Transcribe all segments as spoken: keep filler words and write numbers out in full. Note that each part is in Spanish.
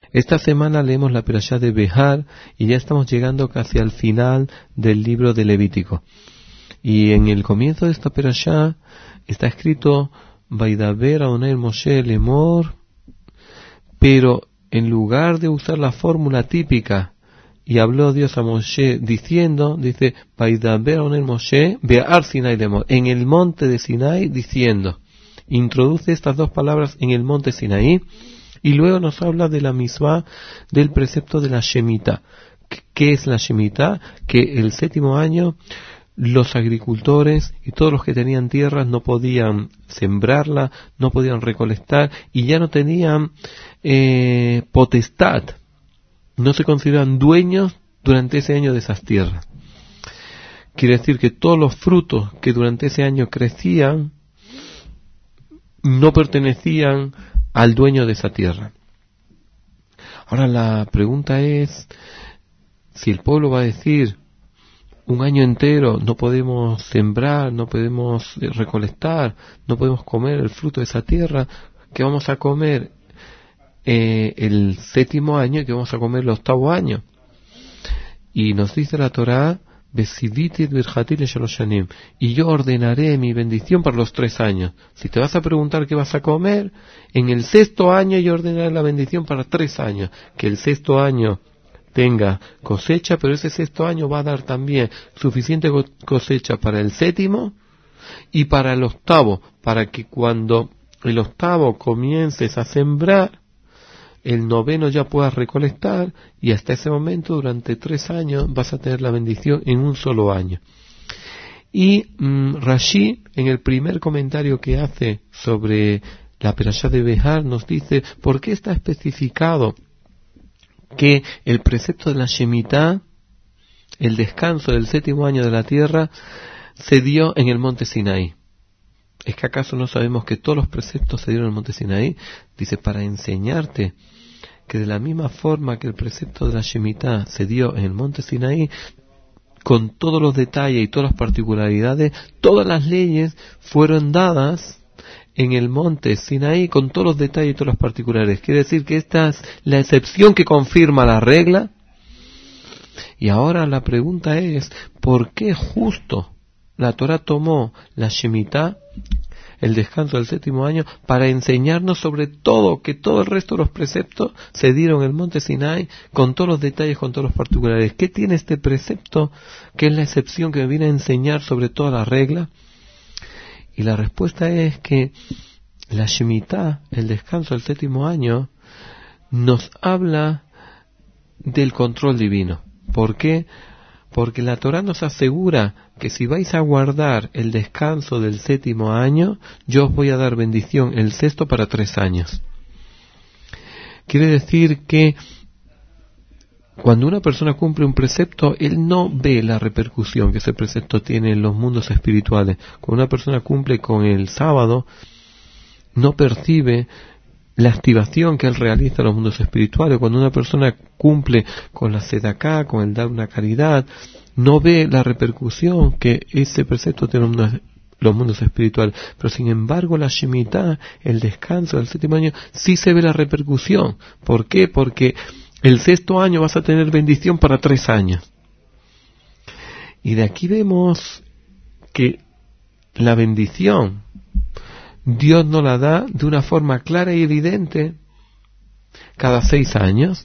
Esta semana leemos la Perashá de Behar y ya estamos llegando casi al final del libro de Levítico. Y en el comienzo de esta Perashá está escrito Vaidaber Adonai Moshe Lemor, pero en lugar de usar la fórmula típica y habló Dios a Moshe diciendo, dice Vaidaber Adonai Moshe Be'ar Sinai Lemor, en el monte de Sinai diciendo. Introduce estas dos palabras en el monte Sinaí y luego nos habla de la misma del precepto de la Shemitah. ¿Qué es la Shemitah? Que el séptimo año los agricultores y todos los que tenían tierras no podían sembrarla, no podían recolectar y ya no tenían eh, potestad, no se consideraban dueños durante ese año de esas tierras. Quiere decir que todos los frutos que durante ese año crecían no pertenecían al dueño de esa tierra. Ahora la pregunta es, si el pueblo va a decir, un año entero no podemos sembrar, no podemos recolectar, no podemos comer el fruto de esa tierra, ¿qué vamos a comer eh, el séptimo año y qué vamos a comer el octavo año? Y nos dice la Torá, y yo ordenaré mi bendición para los tres años. Si te vas a preguntar qué vas a comer, en el sexto año yo ordenaré la bendición para tres años. Que el sexto año tenga cosecha, pero ese sexto año va a dar también suficiente cosecha para el séptimo y para el octavo, para que cuando el octavo comiences a sembrar, el noveno ya puedas recolectar y hasta ese momento durante tres años vas a tener la bendición en un solo año. Y mmm, Rashi, en el primer comentario que hace sobre la Perashá de Behar, nos dice por qué está especificado que el precepto de la Shemitah, el descanso del séptimo año de la tierra, se dio en el monte Sinaí. ¿Es que acaso no sabemos que todos los preceptos se dieron en el monte Sinaí? Dice, para enseñarte que de la misma forma que el precepto de la Shemitah se dio en el monte Sinaí, con todos los detalles y todas las particularidades, todas las leyes fueron dadas en el monte Sinaí con todos los detalles y todas las particularidades. Quiere decir que esta es la excepción que confirma la regla. Y ahora la pregunta es, ¿por qué justo la Torá tomó la Shemitah, el descanso del séptimo año, para enseñarnos sobre todo, que todo el resto de los preceptos se dieron en el monte Sinai, con todos los detalles, con todos los particulares? ¿Qué tiene este precepto que es la excepción que me viene a enseñar sobre toda la regla? Y la respuesta es que la Shemitah, el descanso del séptimo año, nos habla del control divino. ¿Por qué? Porque la Torá nos asegura que si vais a guardar el descanso del séptimo año, yo os voy a dar bendición el sexto para tres años. Quiere decir que cuando una persona cumple un precepto, él no ve la repercusión que ese precepto tiene en los mundos espirituales. Cuando una persona cumple con el sábado, no percibe la activación que él realiza en los mundos espirituales. Cuando una persona cumple con la sedaká, con el dar una caridad, no ve la repercusión que ese precepto tiene en los mundos espirituales. Pero sin embargo la Shemitah, el descanso del séptimo año, sí se ve la repercusión. ¿Por qué? Porque el sexto año vas a tener bendición para tres años. Y de aquí vemos que la bendición Dios nos la da de una forma clara y evidente cada seis años,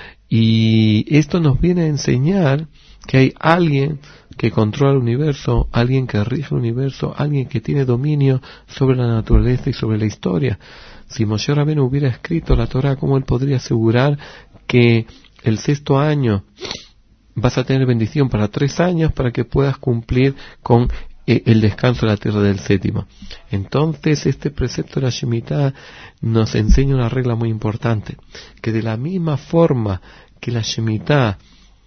y esto nos viene a enseñar que hay alguien que controla el universo, alguien que rige el universo, alguien que tiene dominio sobre la naturaleza y sobre la historia. Si Moshe Rabbeinu hubiera escrito la Torá, ¿cómo él podría asegurar que el sexto año vas a tener bendición para tres años para que puedas cumplir con el descanso de la tierra del séptimo? Entonces este precepto de la Shemitah nos enseña una regla muy importante, que de la misma forma que la Shemitah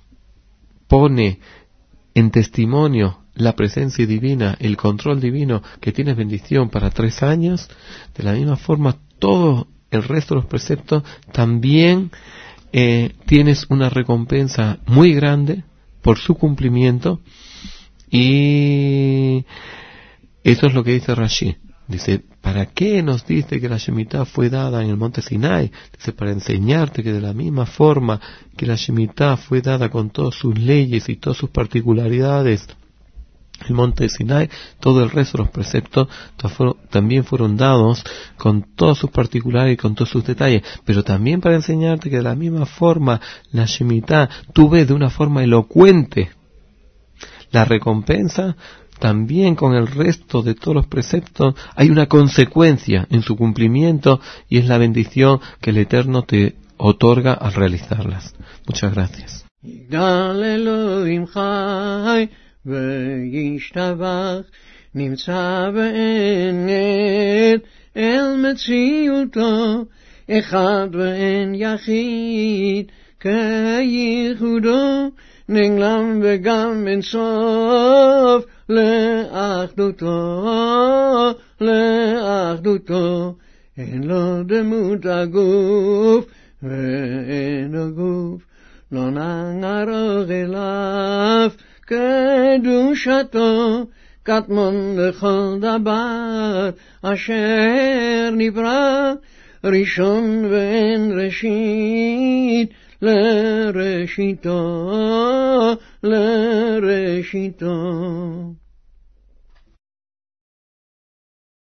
pone en testimonio la presencia divina, el control divino, que tienes bendición para tres años, de la misma forma todo el resto de los preceptos también eh, tienes una recompensa muy grande por su cumplimiento. Y eso es lo que dice Rashi. Dice, ¿para qué nos dice que la Shemitah fue dada en el monte Sinai? Dice, para enseñarte que de la misma forma que la Shemitah fue dada con todas sus leyes y todas sus particularidades, el monte Sinai, todo el resto de los preceptos también fueron dados con todas sus particulares y con todos sus detalles, pero también para enseñarte que de la misma forma la Shemitah tú ves de una forma elocuente la recompensa. También con el resto de todos los preceptos hay una consecuencia en su cumplimiento, y es la bendición que el Eterno te otorga al realizarlas. Muchas gracias. וישתבח נמצא ואין אל מציאותו אחד ואין יחיד כייחודו נגלם וגם אין סוף לאחדותו לאחדותו אין לו דמות הגוף ואין הגוף לא נערוך אליו קדושתו קטמון לכל דבר אשר נברא ראשון ואין ראשית לראשיתו לראשיתו